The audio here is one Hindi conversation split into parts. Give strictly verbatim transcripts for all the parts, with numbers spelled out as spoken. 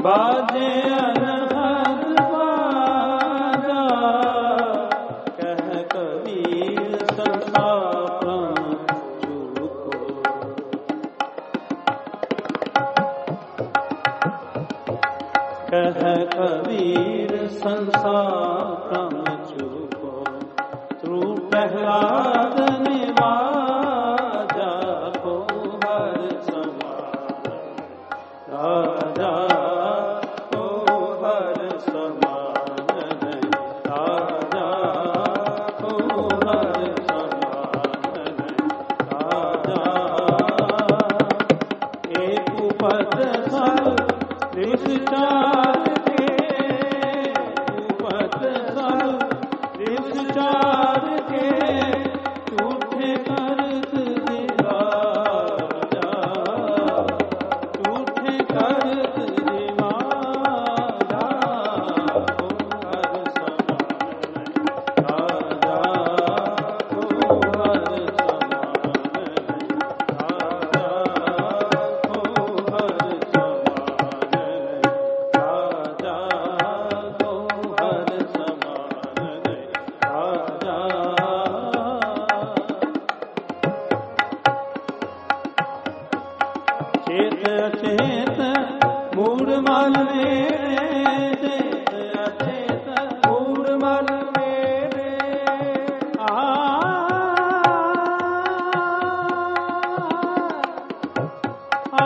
बाजे अनहद बाजा, कह कबीर संसार चूको। कह कबीर संसार चूको, तू प्रहलाद निवाजा को हर समान राजा को हर समान नहीं, राजा को हर समान नहीं, राजा एक पद फल विचार के, उपत फल विचार के, झूठे करत दिवाजा, झूठे करत दिवाजा को हर समान नहीं, राजा को हर समान नहीं, राजा को हर समान नहीं, राजा को हर समान नहीं, राजा। चेत अचेत मूढ़ मन मेरे, चेत अचेत मूढ़ मन मेरे, आ आ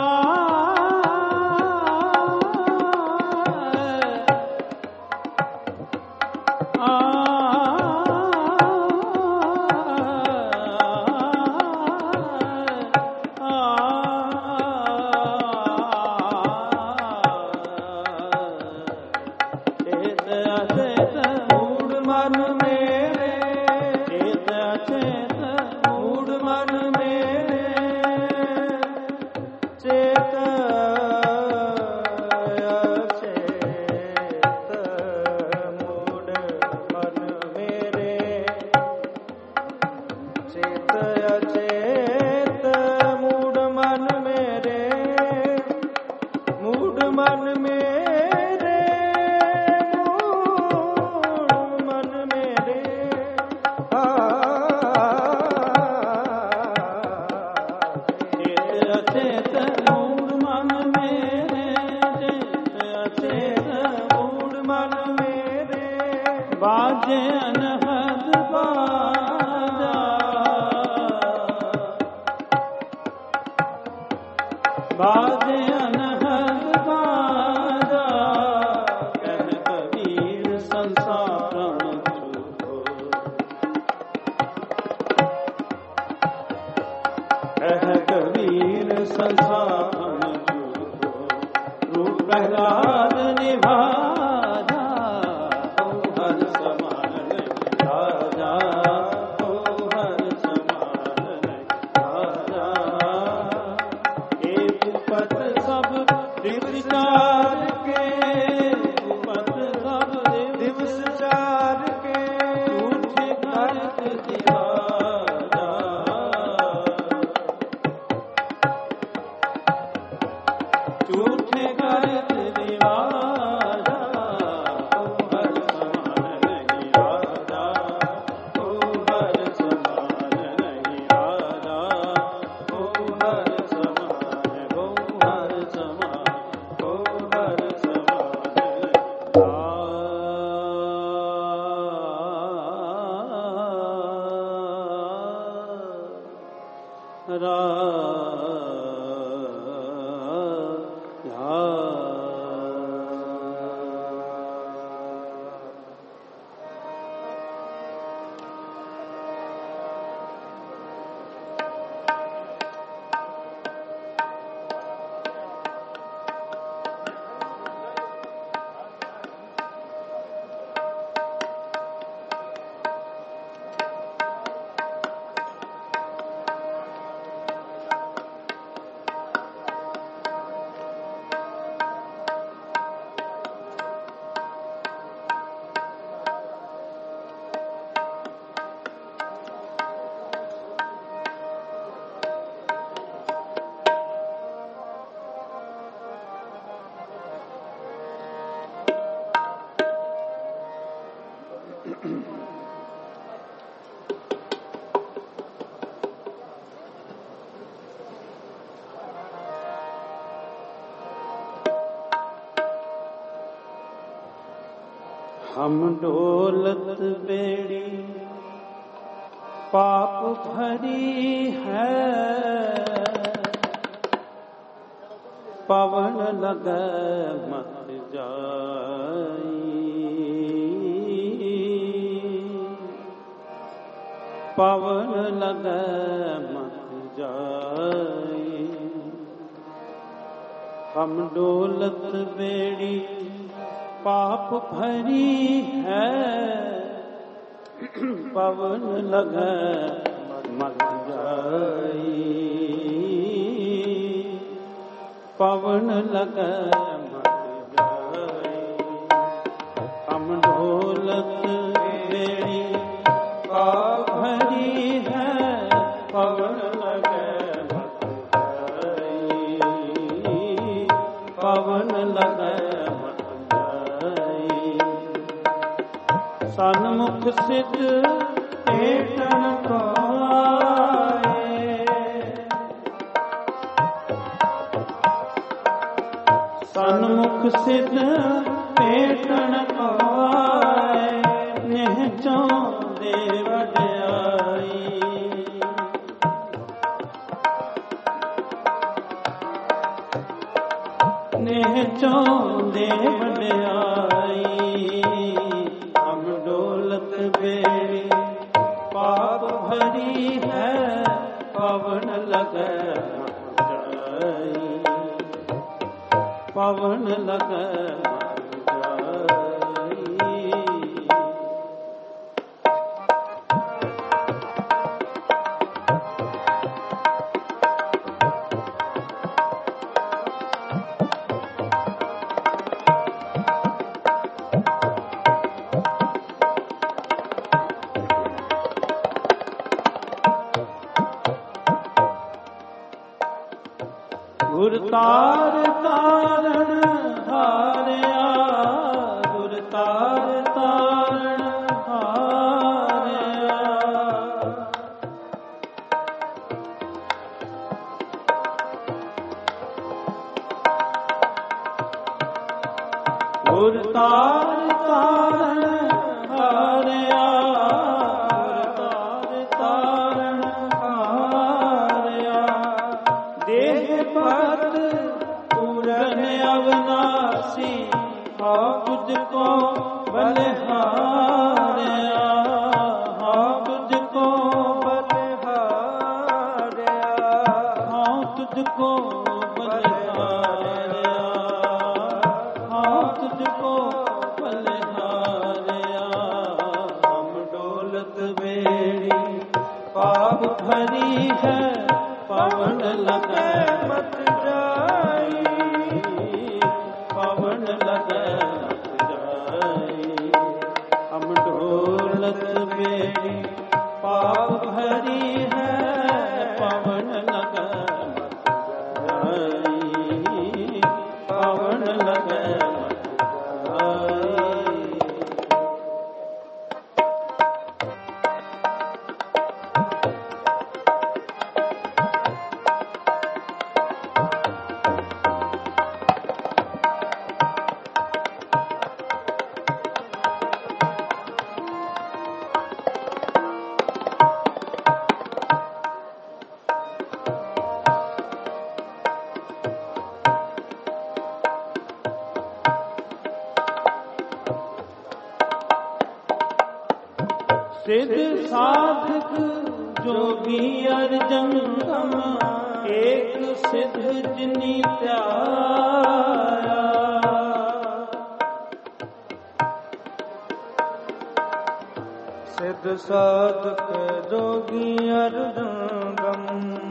चेत अचेत मूढ़ मन मेरे, चेत अचेत मूढ़ मन मेरे, चेत अचेत मूढ़ मन मेरे, चेत अचेत मूढ़ मन मेरे, मूढ़ मन मेरे, मूढ़ मन मेरे, आ चेत अचेत मूढ़ मन मेरे, चेत अचेत मूढ़ मन मेरे, बाजे अनहद बाजा, बाजे अनहद बाजा, कह कबीर संसार चूको। कह कबीर संसार चूको, रूप प्रहलाद निभाजा को हर समान नहीं, राजा को हर समान नहीं, राजा एक उपत सब विचार के, उपत सब विचार के, झूठे करत दिवाजा, झूठे करत दिवाजा को हर समान नहीं, राजा को हर समान नहीं, राजा को हर समान, को हर समान, को हर समान रा हम डोलत बेड़ी पाप भरी है, पवन लगे मत जाई, पवन लगे मत जाई। हम डोलत बेड़ी पाप भरी है, पवन लगे मत जाई, पवन लगे मत जाई। हम ढोलत बेड़ी पाप भरी है, पवन लगे मत जाई, पवन लगे सन्मुख सिद्ध भेटन को आए, सन्मुख सिद्ध भेटन को आए, निहचो देव वड्याई। निहचो देव वड्याई। बेड़ी पाप भरी है, पवन लगे जाई, पवन लगे जाई। गुर तार तारण हारया, गुर तार तारण हारया। गुर तार तारण हारया, गुर तार तारण हारया। देह पद पूरन अविनाशी, हाँ तुझको बलिहारया, हाँ तुझको बलिहारया, हाँ तुझको बलिहारया, हाँ तुझको बलिहारया। हम डोलत बेड़ी पाप भरी है, पवन लगे मत जाई, पवन लगे मत जाई। हम ढोलत बेड़ी पाप भरी है, पवन लगे मत जाई, पवन लगे मत जाई। सिद्ध साधक जोगी अर्जंगम, एक सिद्ध जिनी त्याया। सिद्ध साधक जोगी अर्जंगम,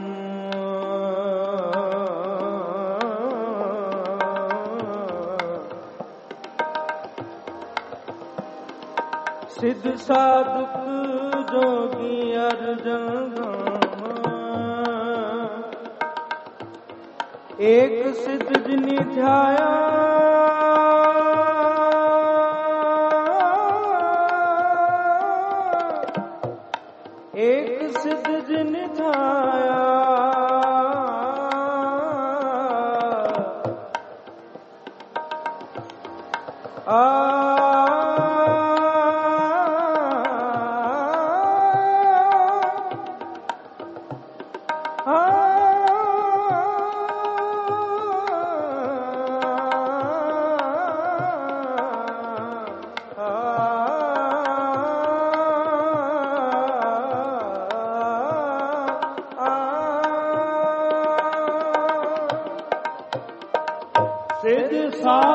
सिद्ध साधक जोगी अर्जंगम, एक सिद्ध जिनि ध्याया। एक सिद्ध जिनि ध्याया, आ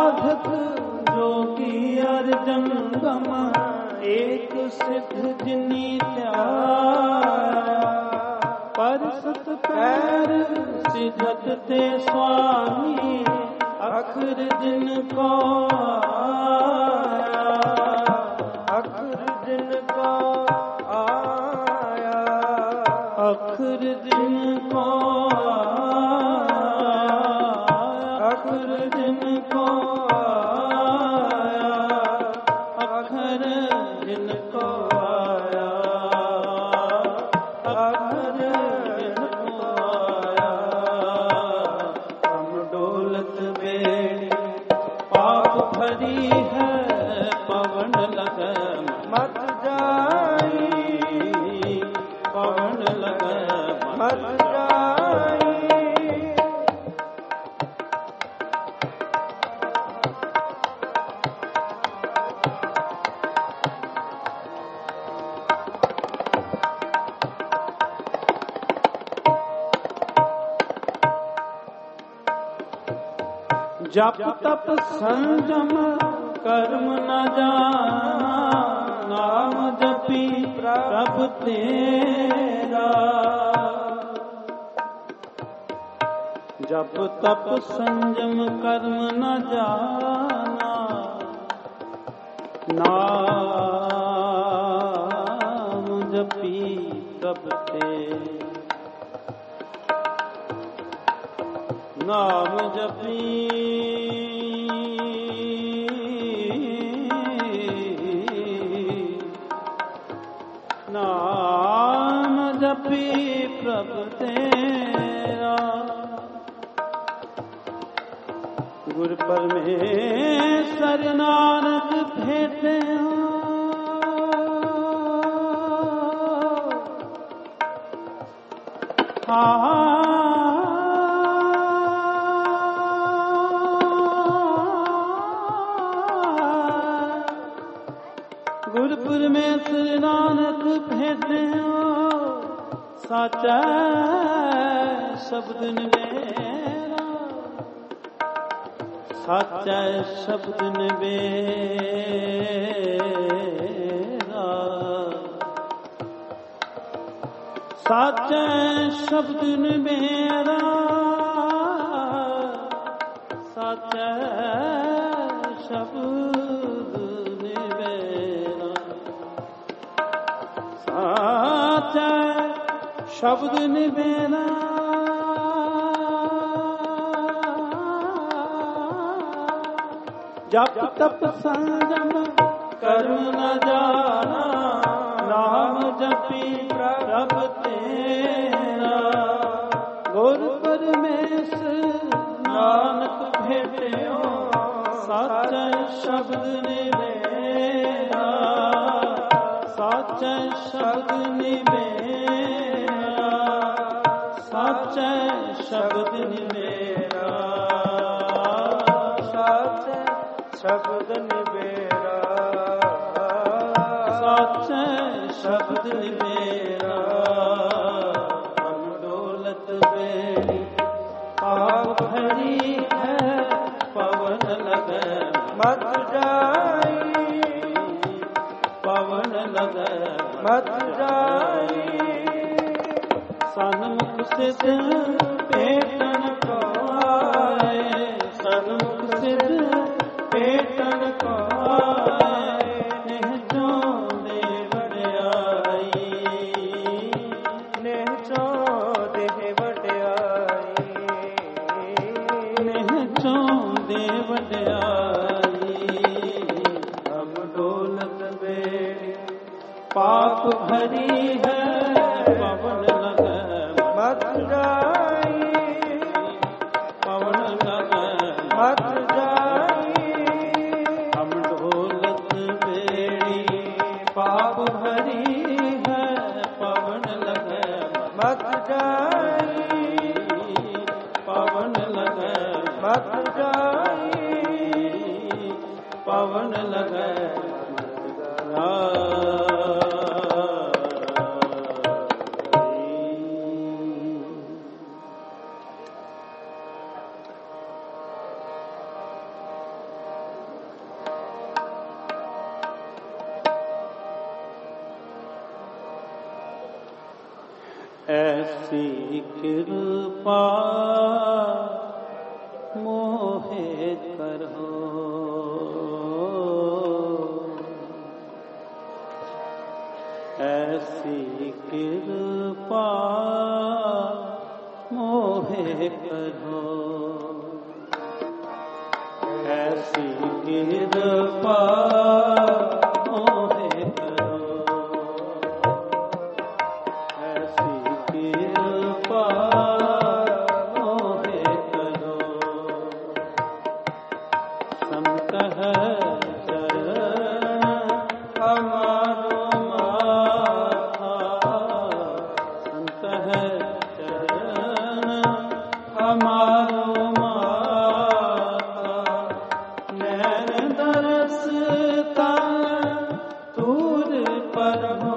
साधक जोगी अर्जंगम एक सिद्ध जिनी त्याया पर सत पैर सिद्धत ते स्वामी अखर जिनको आया अखर जिनको आया अखर जिनको अखर जिनको आया अखर जिनको आया अखर जिनको आया हम डोलत बेड़ी पाप भरी है पवन लगे मत जाई पवन लगे मत जाई जप तप संयम कर्म न जाना नाम जपी प्रभु तेरा जप तप संयम कर्म न जाना नाम जपी प्रभु तेरा नाम जपी नाम जपी प्रभु तेरा गुरु परमेश्वर नानक भेटे हाँ गुरपुर में श्री नानक भेटे साचा शब्द मेरा साचा शब्द मेरा साचा शब्द मेरा साचा शब्द साचा शब्द निवेना जप तप संयम कर्म न जाना नाम जपी प्रभु तेरा गुर परमेश्वर नानक भेटियो साचा शब्द निवेना साचा शब्द निवेरा साचा शब्द निवेरा साचा शब्द निवेरा साचा शब्द निवेरा हम डोलत बेड़ी पाप भरी है पवन लगे मत जाई पवन लगे मत जाई सन्मुख सिद्ध पेटन को आए सन्मुख सिद्ध पेटन को आए नेह चो दे वड्याई नेह चो दे वड्याई नेह चो दे वड्याई हम डोलत बेड़ी पाप भरी है पवन लगे मत जाई पवन लगे मत जाई हम ढोलत बेड़ी पाप भरी है पवन लगे मत जाई पवन लगे मत जाई पवन लगे ऐसी कृपा मोहे करो, ऐसी कृपा मोहे करो, ऐसी कृपा मोहे करो, ऐसी कृपा मोहे करो। संत है चरण हमारो माथा, संत है चरण हमारो माथा, नैन दरसता दूर पर हो,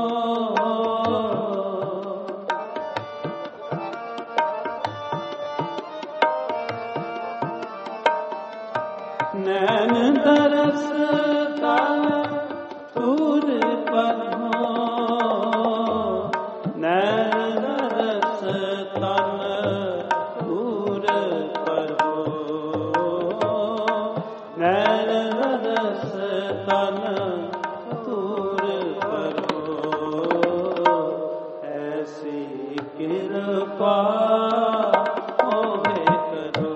नैन दरसता दूर पर हो, नैन दरसता दूर पर हो, नैन दरसता दूर पर हो, ऐसी कृपा मोहे करो,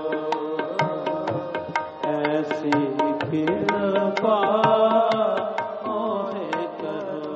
ऐसी कृपा मोहे करो।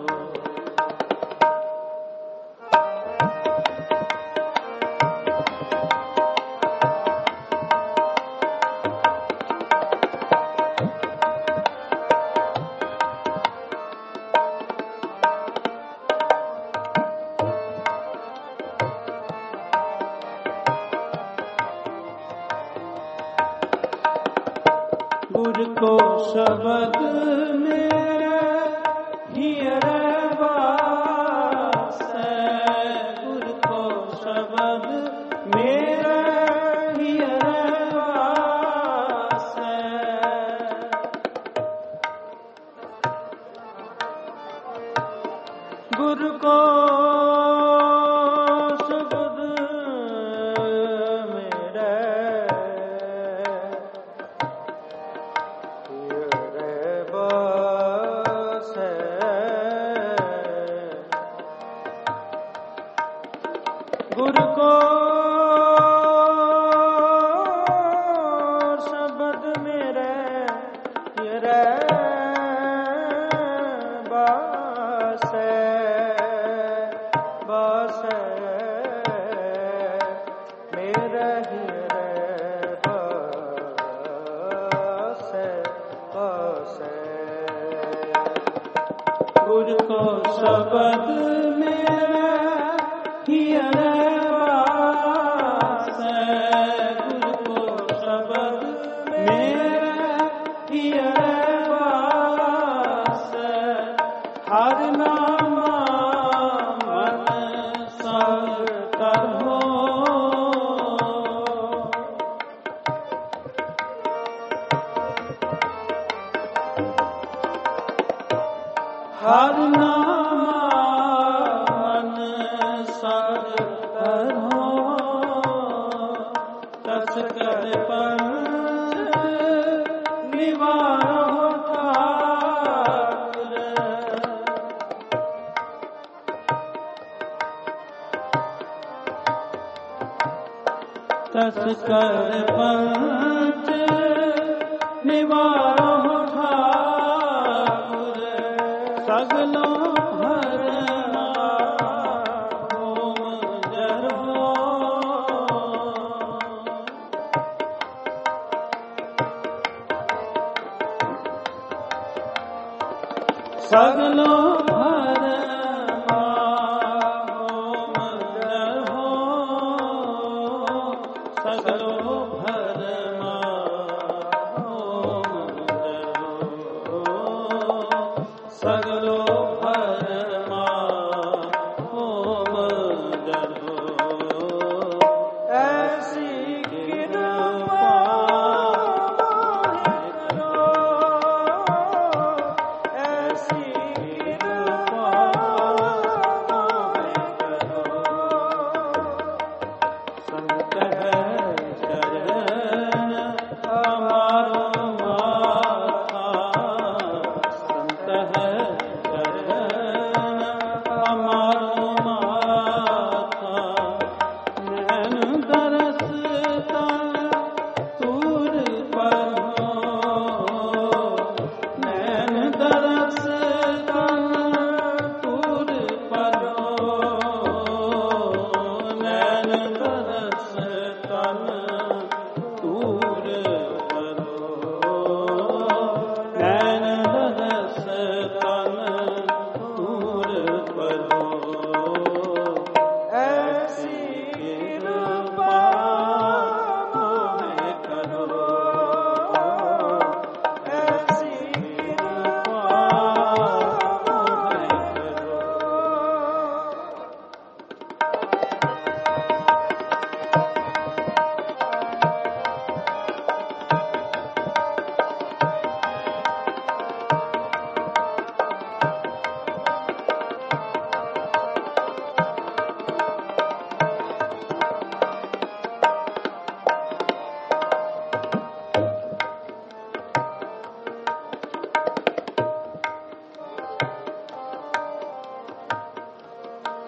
गुर को शब्द मेरे हियर वास है, गुर को शब्द मेरे हियर वास है, गुर को शब्द मेरे गुरु को शब्द मेरे तेरे बास बास मेरे हीरे बास बास, गुरु को शब्द मेरे हियर वास, गुरु को शब्द मेरे हियर वास, हर नामा मन संग करहो, हर नामा मन संग करहो, तस कर पंच निवारो ठाकुर, तस कर पंच निवारो ठाकुर, सगलो भरमा होम जरो, सगलो भरमा होम जरो, सगलो भरमा होम जरो, सगलो भरमा होम जरो, ऐसी कृपा मोहे करो, ऐसी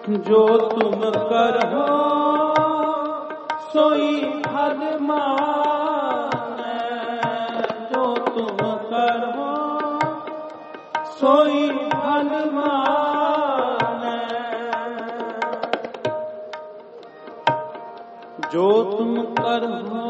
जो तुम करहो सोई फल माने, जो तुम करहो सोई फल माने, जो तुम करहो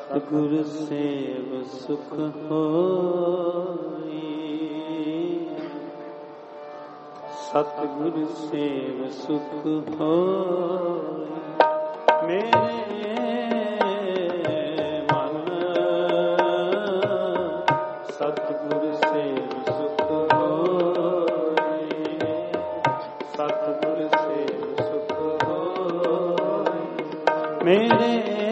सतगुरु सेव सुख होई, सतगुरु सेव सुख होई। मेरे मन सतगुरु सेव सुख होई, सतगुरु सेव सुख होई। मेरे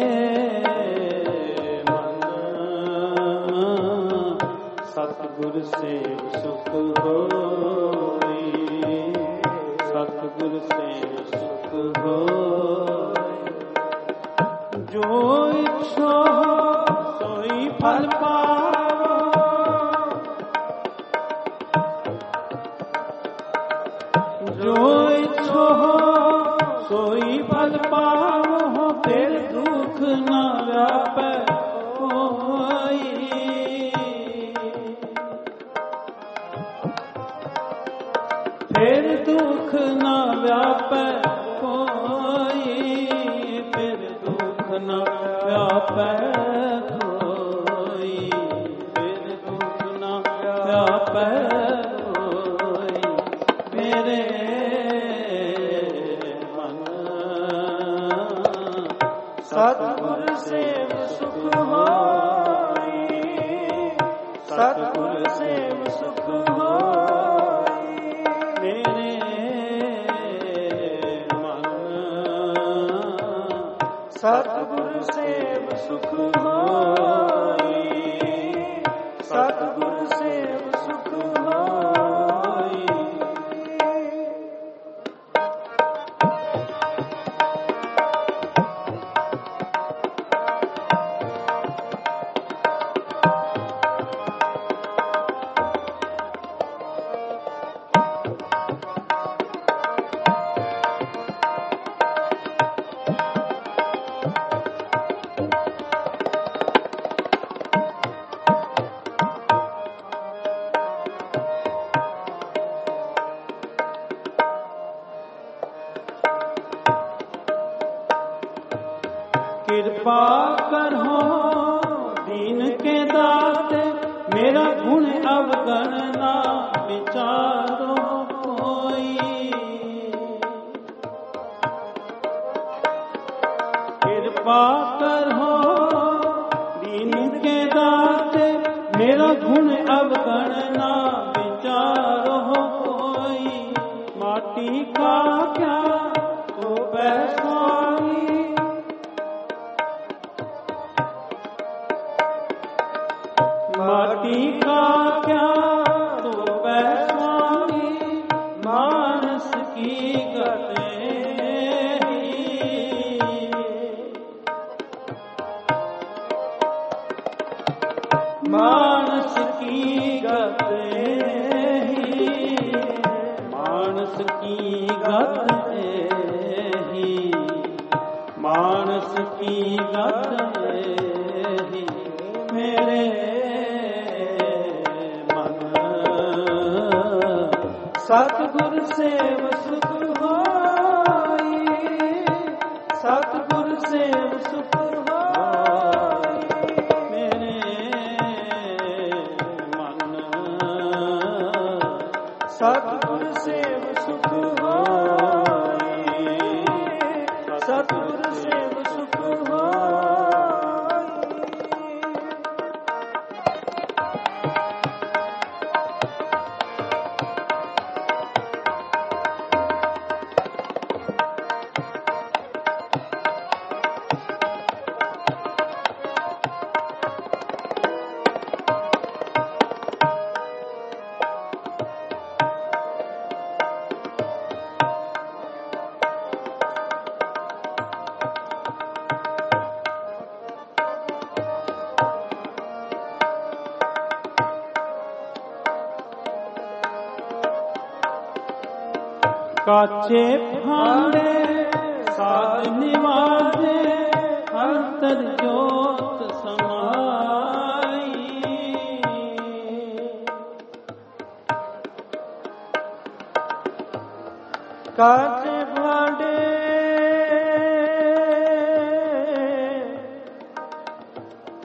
सतगुरु सेव सुख होई, सतगुरु सेव सुख होई। जो इच्छो सोई फल पाओ, जो इच्छो सोई फल पाओ। फिर दुख न व्यापे कोई, फिर दुख न व्यापे कोई, फिर दुख न व्यापे कोई, फिर दुख न व्यापे कोई। मेरे मन सतगुरु सेव सुख होई, सतगुरु सेव सुख होई। मेरे मन सतगुरु सेव सुख होई, सतगुरु सेव सुख होई। कृपा करो दीन के दाते, मेरा गुण अवगण ना विचारो कोई। कृपा करो दीन के दाते, मेरा गुण अवगण ना विचारो कोई। माटी का क्या तो बैसाई, माटी का क्या तो बैसाई। मानस की गते ही, मानस की गते ही, मानस की गते ही, मानस की गते ही। मेरे सतगुरु सेव सुख होई, सतगुरु सेव सुख होई। मेरे मन सतगुरु सेव सुख होई, सतगुरु सेव सुख होई। काचे भांडे साज निवाजे, अंतर जोत समाई। काचे भांडे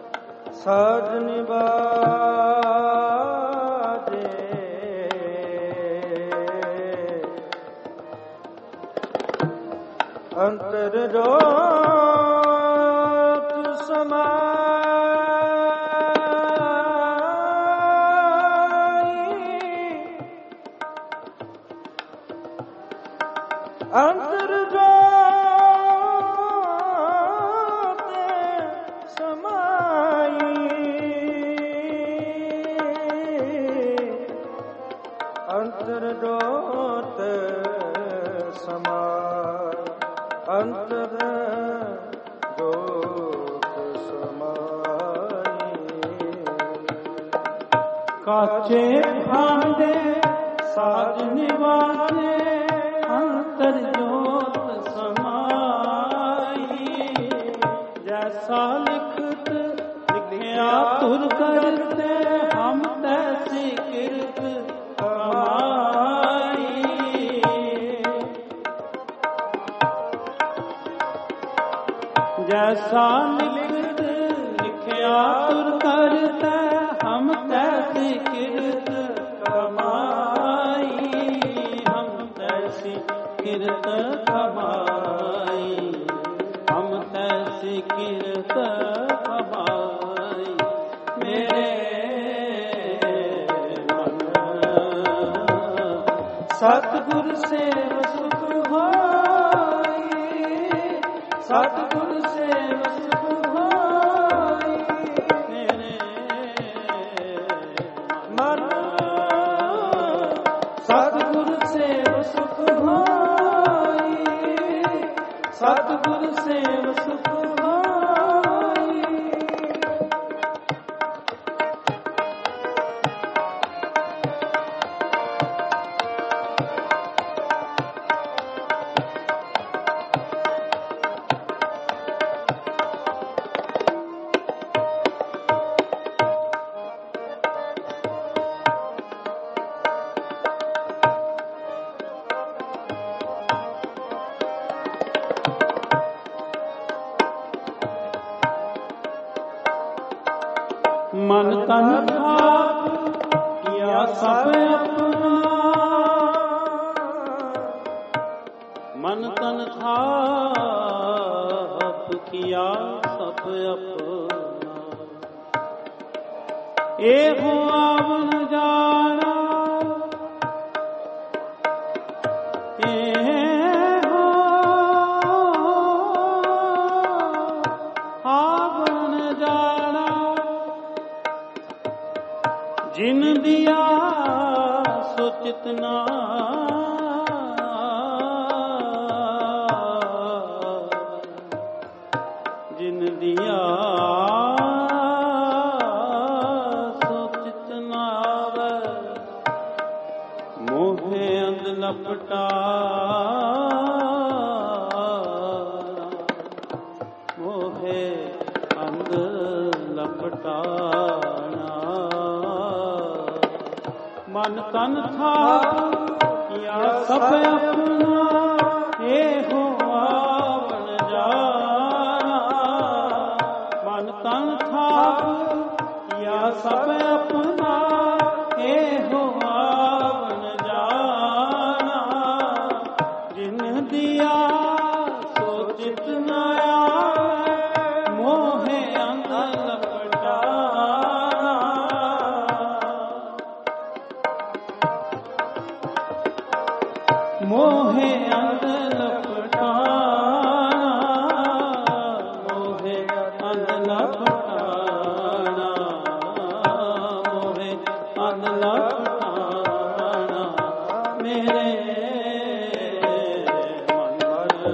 ਸਾਜ ਨਿਵਾਜੇ ਅੰਤਰ ਜੋਤ ਸਮਾਈ ਅੰਤਰ ਜੋਤ ਸਮਾਈ ਅੰਤਰ ਜੋਤ ਸਮਾਈ ਅੰਤਰ ਜੋਤ ਸਮਾਈ ਕਾਚੇ ਭਾਂਡੇ ਸਾਜ ਨਿਵਾਜੇ ਅੰਤਰ ਜੋਤ ਸਮਾਈ ਜੈਸਾ ਲਿਖਤ ਲਿਖਿਆ ਤੁਰ ਕਰਤੇ ਹਮ ਤੈਸੀ ਕਿਰਤ ਕਮਾਈ ਜੈਸਾ ਲਿਖਤ ਲਿਖਿਆ ਤੁਰ ਕਰਤੇ ਹਮ ਤੈਸੀ ਕਿਰਤ ਕਮਾਈ ਹਮ ਤੈਸੀ ਕਿਰਤ ਕਮਾਈ ਹਮ ਤੈਸੀ ਕਿਰਤ ਕਮਾਈ ਮੇਰੇ ਮਨ ਸਤਿਗੁਰ ਸੇਵ ਸੁਖ ਹੋਈ ਸਤਿਗੁਰ ਸੇਵ ਸੁਖ ਹੋਈ ਮੇਰੇ ਮਨ ਸਤਿਗੁਰ ਸੇਵ ਸੁਖ ਹੋਈ ਸਤਿਗੁਰ ਸੇਵ ਸੁਖ ਹੋਈ ਮਨ ਤਨ ਖਾਪ ਕੀਆ ਸਭ ਆਪਣਾ ਮਨ ਤਨ ਖਾਪ ਕੀਆ ਸਭ ਆਪਣਾ ਇਹੋ ਆਵਨ ਜਾਣਾ ਇਹੋ ਆਵਨ ਜਾਣਾ ਜਿਨ ਦਿਆ ਸੋ ਚਿਤਨਾ ਜਿਨ ਦਿਆ ਸੋ ਚਿਤਨਾ ਮੋਹੇ ਅੰਧ ਲਪਟਾ ਮੋਹੇ ਅੰਧ ਲਪਟਾਣਾ ਮਨ ਤਨ ਥਾਪ ਕੀਆ ਸਭ ਆਪਣਾ ਇਹੋ ਆਵਣ ਜਾਣਾ ਮਨ ਤਨ ਥਾਪ ਕੀਆ ਸਭ ਆਪਣਾ ਇਹੋ ਆਵਣ ਜਾਣਾ ਜਿਨ ਦਿਆ ਸੋ ਚਿਤ ਨ ਆਵੇ ਮੋਹੇ ਅੰਧ ਲਪਟਾਣਾ ਮੋਹੇ ਅੰਧ ਲਪਟਾਣਾ ਮੋਹੇ ਅੰਧ ਲਪਟਾਣਾ ਮੋਹੇ ਅੰਧ ਲਪਟਾਣਾ ਮੇਰੇ ਮਨ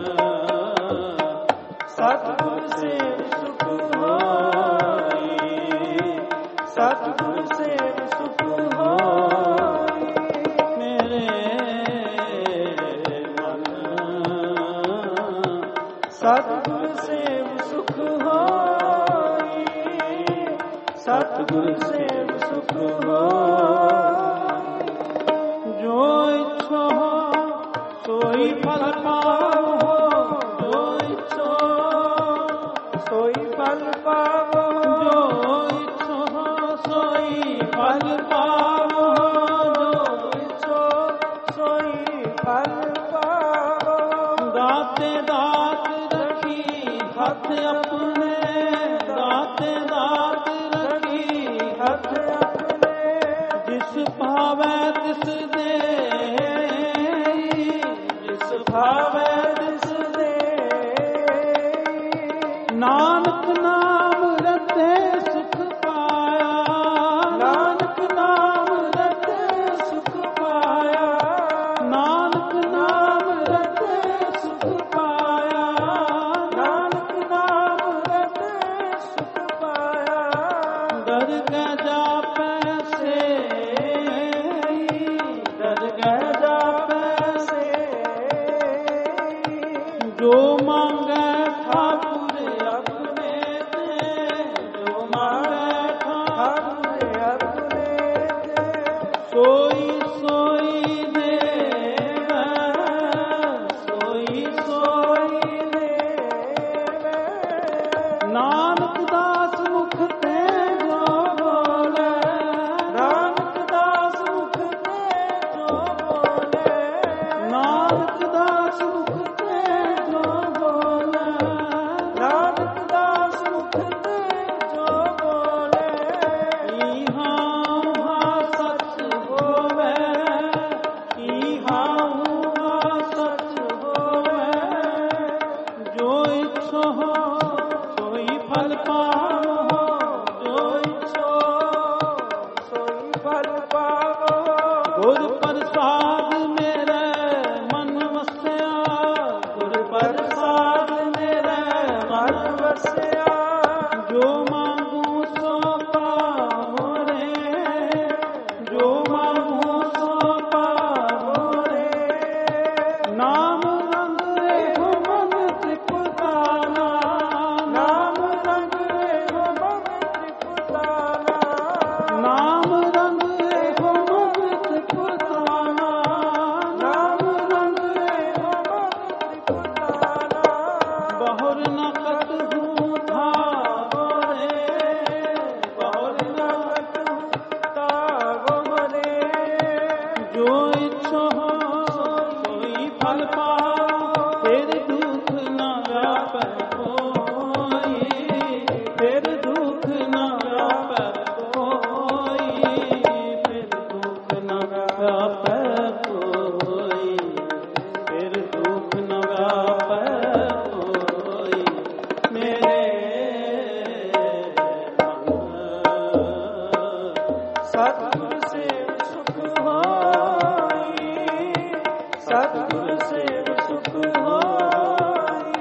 ਸਤਿਗੁਰ ਸੇਵ ਸੁਖ ਹੋਈ ਸਤਿਗੁਰ ਸੇਵ ਸੁਖ ਹੋਈ ਮੇਰੇ ਸਤਿਗੁਰ ਸੇਵ ਸੁਖ ਹੋਈ ਸਤਿਗੁਰ ਸੇਵ ਸੁਖ ਹੋਈ ਜੋ ਇੱਛੋ ਸੋਈ ਫਲ ਪਾਵੋ ਜੋ ਇੱਛੋ ਸੋਈ ਫਲ ਪਾਵੋ ਜੋ ਤਿਸ ਦੇ, ਜਿਸ ਭਾਵੈ ਤਿਸ ਦੇ। ਨਾਨਕ ਨਾਮ ਰਤੇ ਸੁਖ ਪਾਇਆ, ਨਾਨਕ ਨਾਮ ਰਤੇ ਸੁਖ ਪਾਇਆ, ਨਾਨਕ ਨਾਮ ਰਤੇ ਸੁਖ ਪਾਇਆ, ਨਾਨਕ ਨਾਮ ਰਤੇ ਸੁਖ ਪਾਇਆ। ਦਰਗਹਿ ਜਾਪੈ ਸੇ, ਦਰਗਹਿ ਜਾਪੈ ਸੇ। ਜੋ ਮੰਗੈ ਠਾਕੁਰ ਆਪਣੇ ਤੇ, ਜੋ ਮੰਗੈ ਠਾਕੁਰ ਠਾਕੁਰ ਆਪਣੇ ਤੇ। ਸੋਈ ਸੋਈ ਦੇਵੈ, ਸੋਈ ਸੋਈ ਦੇਵੈ। ਨਾਨਕ ਦਾਸ ਮੁਖ ਤੇ ਜੋ ਬੋਲੇ, ਨਾਨਕ ਦਾਸ ਮੁਖ ਤੇ ਜੋ ਬੋਲੇ, ਨਾਨਕ ਦਾਸ ਮੁਖ ਤੇ ਜੋ ਬੋਲੇ, ਨਾਨਕ ਦਾਸ ਮੁਖ ਤੇ ਜੋ ਬੋਲੇ। ਇਹਾਂ ਉਹਾਂ ਸੱਚ ਹੋਵੇ, ਇਹਾਂ ਉਹਾਂ ਸੱਚ ਹੋਵੇ। ਜੋ ਇਛੋ ਸੋਈ ਫਲ ਪਾਵੋ, ਜੋ ਇਛੋ ਸੋਈ ਫਲ ਪਾਵੋ। ਗੁਰ ਪ੍ਰਸਾਦ ਮੇਰੇ ਮਨ ਵਸਿਆ, ਗੁਰ ਪ੍ਰਸਾਦ ਮੇਰੇ ਮਨ ਮਨ ਵਸਿਆ। ਜੋ ਮੰਗੂ ਸੋ ਪਾਵੋ ਰੇ, ਜੋ ਮੰਗੂ ਸੋ ਪਾਵੋ ਰੇ। ਨਾਮ ਰੰਗ ਇਹੋ ਮਨ ਤ੍ਰਿਪਤਾਨਾ, ਨਾਮ ਰੰਗ ਇਹੋ ਮਨ ਤ੍ਰਿਪਤਾਨਾ, ਨਾਮ ਰੰਗ ਇਹੋ ਮਨ ਤ੍ਰਿਪਤਾਨਾ, ਨਾਮ ਰੰਗ ਇਹੋ ਮਨ ਤ੍ਰਿਪਤਾਨਾ। ਬਹੁਰ ਨ ਕਤਹੂ ਧਾਵੋ ਰੇ, ਬਹੁਰ ਨ ਤਾਵੋ ਰੇ। ਜੋ ਇਛੋ ਸੋਈ ਫਲ ਪਾਓ, ਫਿਰ ਦੁਖ ਨ ਵਿਆਪੈ ਕੋਈ, ਫਿਰ ਦੁਖ ਨ ਵਿਆਪੈ ਕੋਈ, ਫਿਰ ਦੁਖ ਨ ਵਿਆਪੈ ਕੋਈ, ਫਿਰ ਦੁਖ ਨ ਵਿਆਪੈ ਕੋਈ। ਮੇਰੇ ਸਤਿਗੁਰ ਸੇਵ ਸੁਖ ਹੋਈ, ਸਤਿਗੁਰ ਸੇਵ ਸੁਖ ਹੋਈ।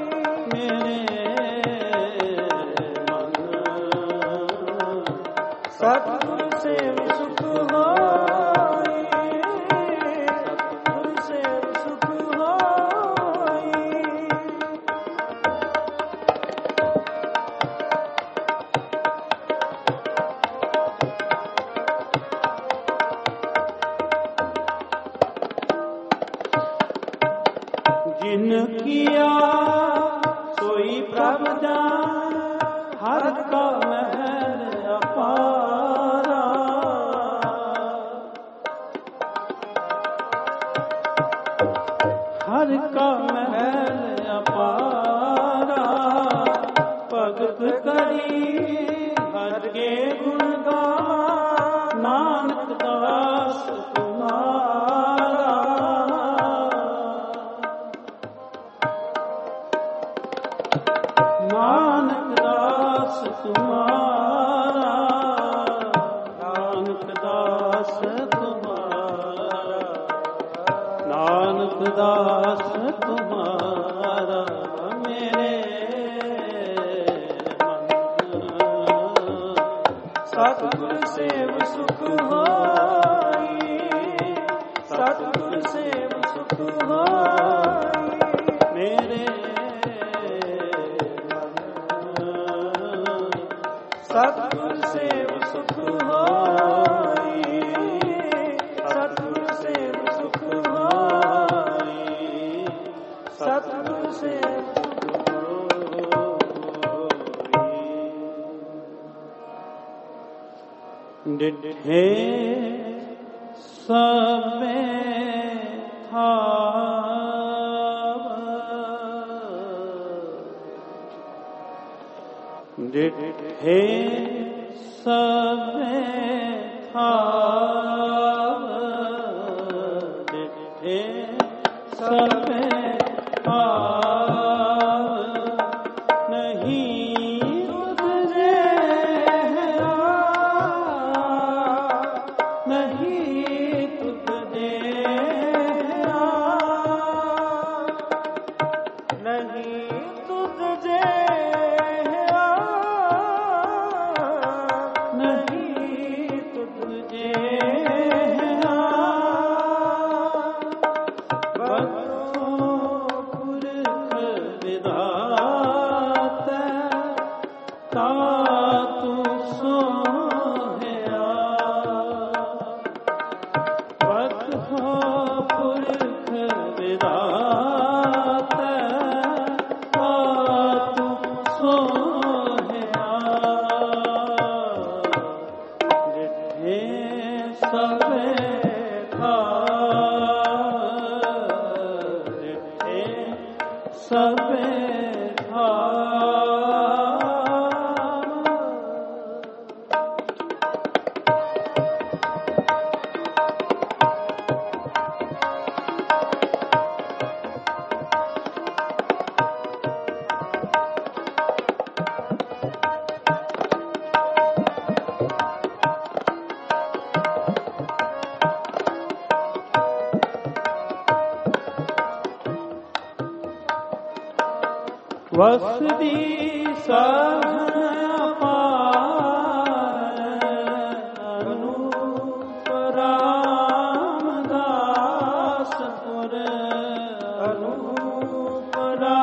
ਸਤਿਗੁਰ ਸੇਵ ਸੁਖ ਹੋਈ, ਸਤਿਗੁਰ ਸੇਵ ਸੁਖ ਹੋਈ। ਜਿਨ ਕੀਆ ਸੋਈ ਪ੍ਰਭ ਜਾਣ, ਹਰ ਕਾ ਮਹਿਲ ਅਪਾਰਾ। ਹਰ ਕਾ ਮਹਿਲ ਅਪਾਰਾ। ਭਗਤ ਕਰੀ ਹਰ ਕੇ ਗੁਣ ਗਾਵਾਂ, ਨਾਨਕ ਦਾਸ ਤੁਮਾਰਾ। ਨਾਨਕ ਦਾਸ ਤੁਮਾਰਾ, ਨਾਨਕ ਦਾਸ ਤੁਮਾਰਾ, ਨਾਨਕ ਦਾਸ ਤੁਮਾਰਾ। ਮੇਰੇ ਮਨ ਸਤਿਗੁਰ ਸੇਵ ਸੁਖ ਹੋਈ, ਸਤਿਗੁਰ ਸੇਵ ਸੁਖ ਹੋਈ। ਮੇਰੇ ਸਤਿਗੁਰ ਸੇਵ ਸੁਖ ਹੋਈ, ਸਤਿਗੁਰ ਸੇਵ ਸੁਖ ਹੋਈ, ਸਤਿਗੁਰ ਸੇਵ ਸੁਖ ਹੋਈ। ਡਿਠੇ ਸਭੇ ਥਾਵ, ਡਿਠੇ ਸਭੇ ਥਾਵ। ਸਭੇ ਭਾਵ ਨਹੀਂ ਤੁਝੇ ਨਹੀਂ ਤੁਝੇ ਨਹੀਂ ਤੁਝੇ ਨਹੀਂ ਤੁਝੇ ਵਸਦੀ ਸਹਨ ਅਪਾਰ ਅਨੂਪ ਰਾਮਦਾਸ ਪੁਰ ਅਨੂਪ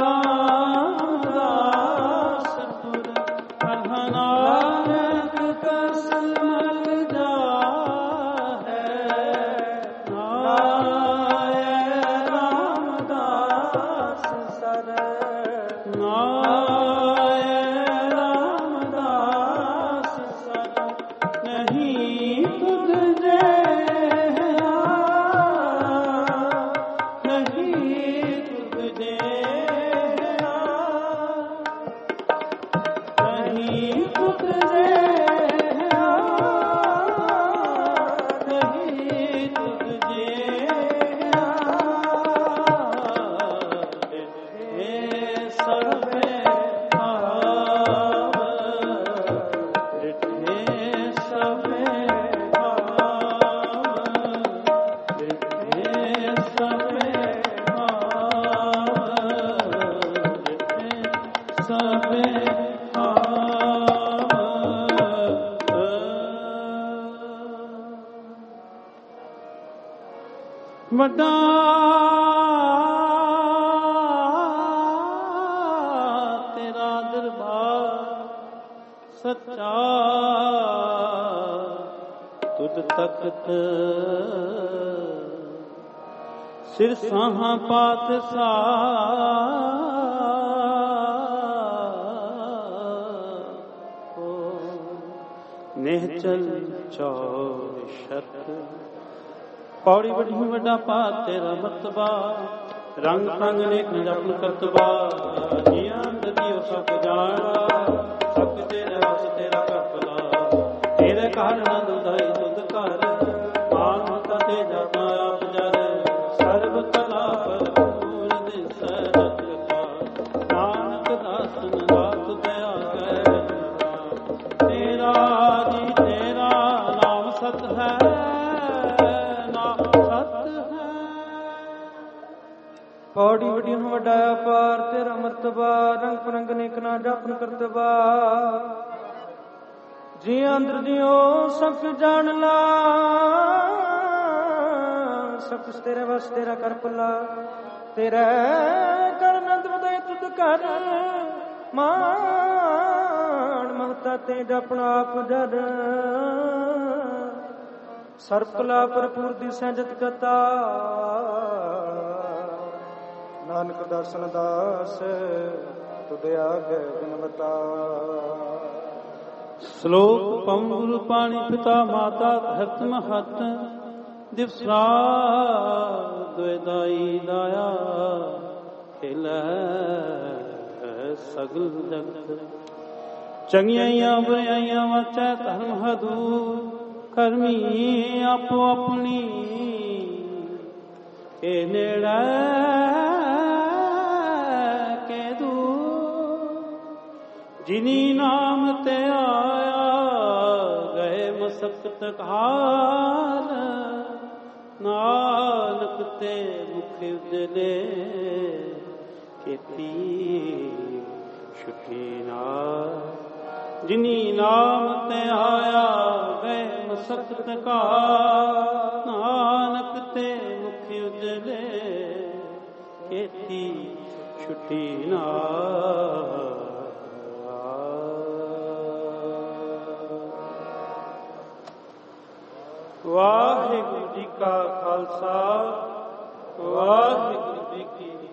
ਰਾਮਦਾਸ ਪੁਰ ਹਰਿ ਨਾਨਕ ਕਸ ਮਲ ਜਾਹੈ ਨਾਏ ਰਾਮਦਾਸ ਸਰ ਨਾਏ ਰਾਮਦਾਸ ਸਰ ਨਹੀਂ ਤੁਝੇ ਨਹੀਂ ਤੁਝੇ ਨਹੀਂ ਤੁਝੇ ਨਹੀਂ ਤੁਝੇ ਸਭੇ ਭਾਵ ਰਿਠੇ ਸਭੇ ਭਾਵ ਰਿਠੇ ਸਭੇ ਭਾਵ ਰਿਠੇ ਸਭੇ ਭਾਵ ਵੱਡਾ ਤੇਰਾ ਦਰਬਾਰ ਸੱਚਾ ਤੁਧ ਤਖਤ ਸਿਰ ਸਾਹਾਂ ਪਾਤਸ਼ਾਹ ਨਿਹਚਲ ਚੌਸ਼ਤ ਪੌੜੀ ਵੱਡੀ ਵੱਡਾ ਭਾਤ ਤੇਰਾ ਮਰਤਬਾ ਰੰਗ ਪ੍ਰੰਗ ਨੇਕ ਜਪਨ ਕਰਤਬਾ ਜੀਆਂ ਦਦੀਓ ਸਭ ਜਾਣਾ ਸਭ ਤੇਰੇ ਵਸ ਤੇਰਾ ਕਰਪਲਾ ਤੇਰੇ ਘਰ ਨੰਦ ਉਦਾਈ ਤੁਧ ਘਰ ਮਾਨਤਾ ਤੇ ਜਾਣਾ ਆਪ ਜਰ ਸਰਬ ਕਲਾ ਭਰਪੂਰ ਦਿਸੈ ਜਗਤ ਕਾ ਨਾਨਕ ਦਾਸਨ ਦਾਤ ਦਇਆ ਕੈ ਤੇਰਾ ਜੀ ਤੇਰਾ ਨਾਮ ਸਤ ਹੈ ਪੌੜੀ ਵੱਡੀ ਵੱਡਾ ਅਪਾਰ ਤੇਰਾ ਮਰਤਬਾ ਰੰਗ ਪਰੰਗ ਨੇਕ ਨਾ ਜਪਨ ਕਰਤਬਾ ਜੀ ਅੰਦਰ ਦਿਓ ਸਭ ਜਾਣ ਲਾ ਸਭ ਕੁਛ ਤੇਰੇ ਵਸ ਤੇਰਾ ਕਰ ਪੱਲਾ ਤੇਰੇ ਕਰ ਨੰਦ ਉਦੈ ਤੁਧ ਕਰ ਮਾਣ ਮਹਤਾ ਤੇ ਜਪਣਾ ਆਪ ਜਦ ਸਰਬ ਕਲਾ ਭਰਪੂਰ ਦਿਸੈ ਜਤ ਕਤਾ ਨਾਨਕ ਦਰਸ਼ਨ ਦਾਸ ਤੁਧ ਆਗੇ ਬਿਨਵਤਾ ਸ਼ਲੋਕ ਪਵਨ ਗੁਰੂ ਪਾਣੀ ਪਿਤਾ ਮਾਤਾ ਧਰਤ ਮਹਤ ਦਿਵਸ ਰਾਤ ਦੁਇਦਾਈ ਦਾਇਆ ਖੇਲੈ ਸਗਲ ਜਗਤ ਚੰਗਿਆਈਆਂ ਬੁਰਾਈਆਂ ਵਾਚੈ ਧਰਮ ਹਦੂਰ ਕਰਮੀ ਆਪੋ ਆਪਣੀ ਕੇ ਨੇੜੇ ਜਿਨੀ ਨਾਮ ਤੇ ਆਇਆ ਗਏ ਮਸਕਤ ਹਾਲ, ਨਾਨਕ ਤੇ ਮੁਖ ਉਜਲੇ ਕੀਤੀ ਛੁਟੀ ਨਾਲ। ਜਿਨੀ ਨਾਮ ਤੇ ਆਇਆ ਗਏ ਮਸਕਤ ਕਾਲ, ਨਾਨਕ ਤੇ ਮੁਖ ਉਜਲੇ ਕੀਤੀ ਛੁਟੀ ਨਾਲ। ਵਾਹਿਗੁਰੂ ਜੀ ਕਾ ਖਾਲਸਾ, ਵਾਹਿਗੁਰੂ ਜੀ ਕੀ